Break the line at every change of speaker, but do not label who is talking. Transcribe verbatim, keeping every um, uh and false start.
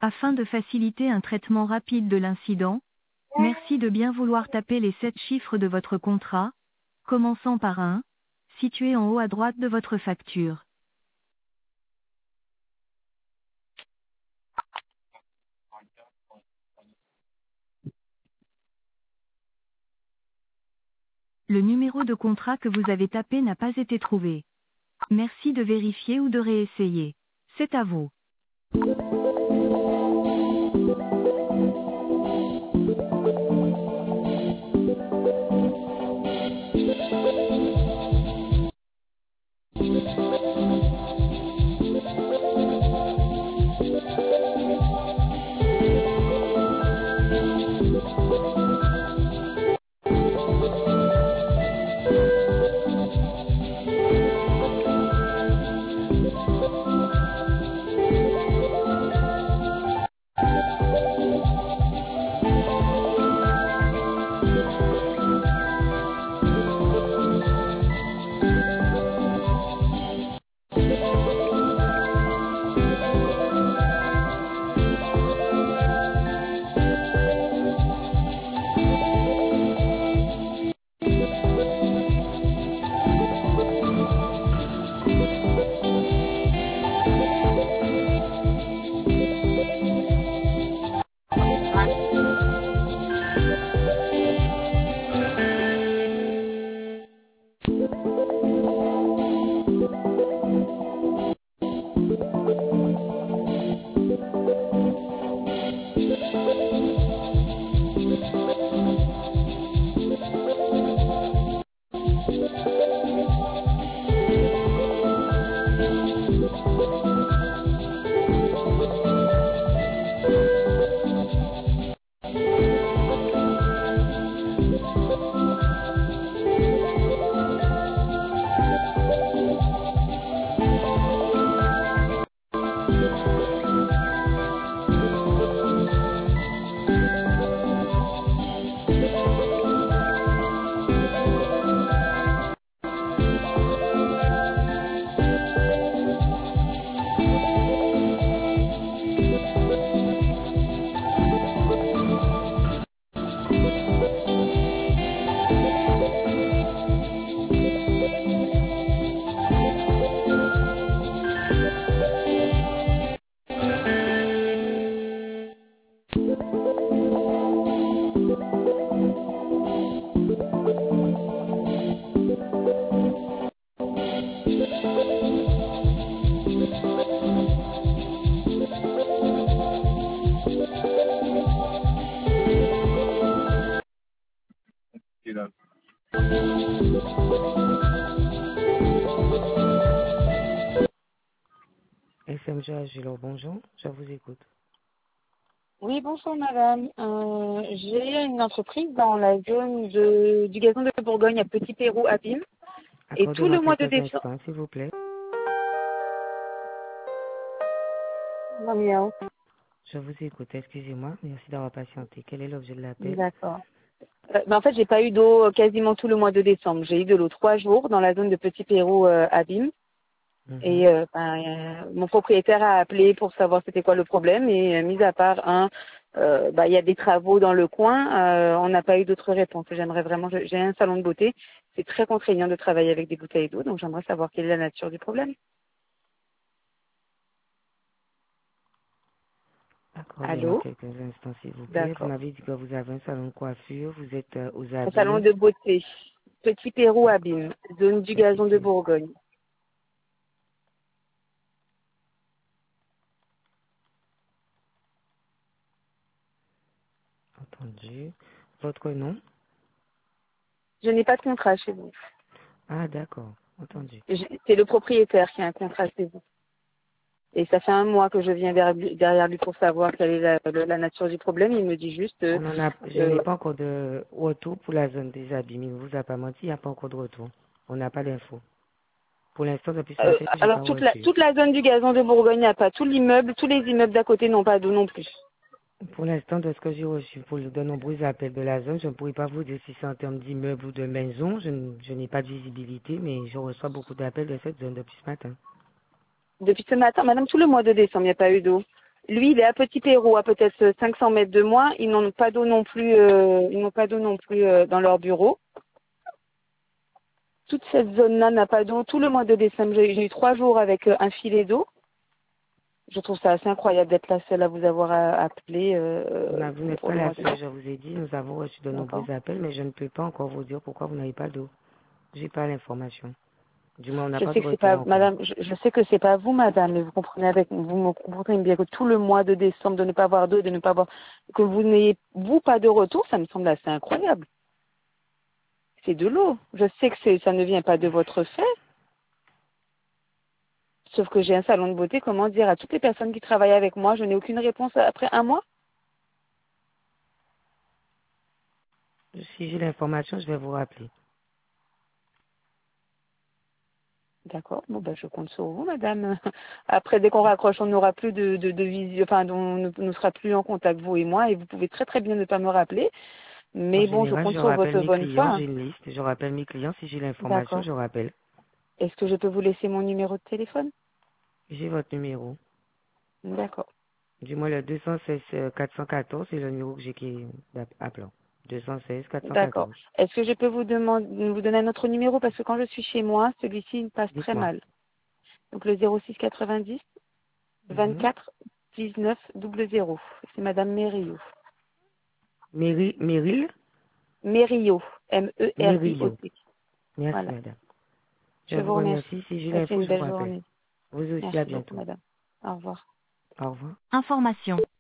Afin de faciliter un traitement rapide de l'incident, merci de bien vouloir taper les sept chiffres de votre contrat, commençant par un, situé en haut à droite de votre facture. Le numéro de contrat que vous avez tapé n'a pas été trouvé. Merci de vérifier ou de réessayer. C'est à vous.
S M G Agilo, bonjour, je vous écoute.
Oui, bonjour madame. Euh, j'ai une entreprise dans la zone de, du gazon de Bourgogne à Petit Pérou, Abîme. Et tout
Accordez-moi
le mois de
quelques
décembre...
instants, s'il vous plaît.
Non, miaou.
Je vous écoute, excusez-moi, merci d'avoir patienté. Quel est l'objet de l'appel?
D'accord. Euh, ben, en fait, j'ai pas eu d'eau quasiment tout le mois de décembre. J'ai eu de l'eau trois jours dans la zone de Petit Pérou, euh, Abîme.
Mhm.
Et euh, ben, euh, mon propriétaire a appelé pour savoir c'était quoi le problème. Et euh, mis à part un, euh, bah, il y a des travaux dans le coin, euh, on n'a pas eu d'autres réponses. J'aimerais vraiment, j'ai un salon de beauté. C'est très contraignant de travailler avec des bouteilles d'eau, donc j'aimerais savoir quelle est la nature du problème.
Accordez-moi
Allô?
quelques instants, s'il vous plaît. Vous
D'accord.
m'avez dit que vous avez un salon de coiffure, vous êtes euh, aux
Un salon
Abîmes.
de beauté. Petit Pérou, Abîme. Zone du
Petit
gazon de
P.
Bourgogne.
Entendu. Votre nom?
Je n'ai pas de contrat chez vous.
Ah, d'accord, entendu.
J'ai- C'est le propriétaire qui a un contrat chez vous. Et ça fait un mois que je viens derrière lui, derrière lui pour savoir quelle est la, le- la nature du problème. Il me dit juste, euh,
On en a, je n'ai
euh,
pas encore de retour pour la zone des Abîmes. Il ne vous a pas menti, il n'y a pas encore de retour. On n'a pas d'infos. Pour l'instant, depuis ce
euh,
matin, je n'ai pas
alors toute la,
reçu.
toute la zone du gazon de Bourgogne n'a pas. Tout l'immeuble, tous les immeubles d'à côté n'ont pas d'eau non plus.
Pour l'instant, de ce que j'ai reçu pour de nombreux appels de la zone, je ne pourrais pas vous dire si c'est en termes d'immeubles ou de maisons. Je, n- je n'ai pas de visibilité, mais je reçois beaucoup d'appels de cette zone depuis ce matin.
Depuis ce matin, madame, tout le mois de décembre, il n'y a pas eu d'eau. Lui, il est à Petit Pérou, à peut-être cinq cents mètres de moi. Ils n'ont pas d'eau non plus, euh, ils n'ont pas d'eau non plus euh, dans leur bureau. Toute cette zone-là n'a pas d'eau. Tout le mois de décembre, j'ai j'ai eu trois jours avec euh, un filet d'eau. Je trouve ça assez incroyable d'être la seule à vous avoir a- appelé euh,
Non, vous n'êtes
pour
pas
le
la
mois de
seule,
décembre.
je vous ai dit, nous avons reçu de nombreux
D'accord.
appels, mais je ne peux pas encore vous dire pourquoi vous n'avez pas d'eau. J'ai pas l'information. Du moins, on n'a
Je
pas
sais
de
que c'est
retour
pas,
encore.
madame, je, je sais que c'est pas vous, madame, mais vous comprenez avec, vous me comprenez bien que tout le mois de décembre, de ne pas avoir d'eau, de ne pas avoir, que vous n'ayez, vous, pas de retour, ça me semble assez incroyable. C'est de l'eau. Je sais que c'est, ça ne vient pas de votre fait. Sauf que j'ai un salon de beauté, comment dire, à toutes les personnes qui travaillent avec moi, je n'ai aucune réponse après un mois.
Si j'ai l'information, je vais vous rappeler.
D'accord. Bon, ben, je compte sur vous, madame. Après, dès qu'on raccroche, on n'aura plus de, de, de visio, enfin, on ne, ne sera plus en contact, vous et moi, et vous pouvez très très bien ne pas me rappeler.
En
Mais bon, je
général,
compte
je
sur
rappelle
votre
mes
bonne foi.
clients,
Hein.
j'ai une liste, je rappelle mes clients, si j'ai l'information,
D'accord.
je rappelle.
Est-ce que je peux vous laisser mon numéro de téléphone?
J'ai votre numéro.
D'accord.
Du moins, le deux cent seize euh, quatre cent quatorze, c'est le numéro que j'ai qui appelant. deux cent seize quatre cent
D'accord.
quatorze.
Est-ce que je peux vous demander, vous donner un autre numéro parce que quand je suis chez moi, celui-ci il passe très
Dites-moi.
mal. Donc le zéro six quatre-vingt-dix
Mhm.
vingt-quatre dix-neuf zéro zéro. C'est Madame Merillo.
Méry- Meryl
Merillo.
Merillo.
M-E-R-I-O-T.
Merci,
Voilà.
madame. Je
Je
vous
vous remercie.
remercie. Si j'ai
Passez
l'info,
une
je vous
belle
rappelle.
journée.
Vous aussi, à
Merci beaucoup,
bientôt.
Madame. Au revoir.
Au revoir.
Information.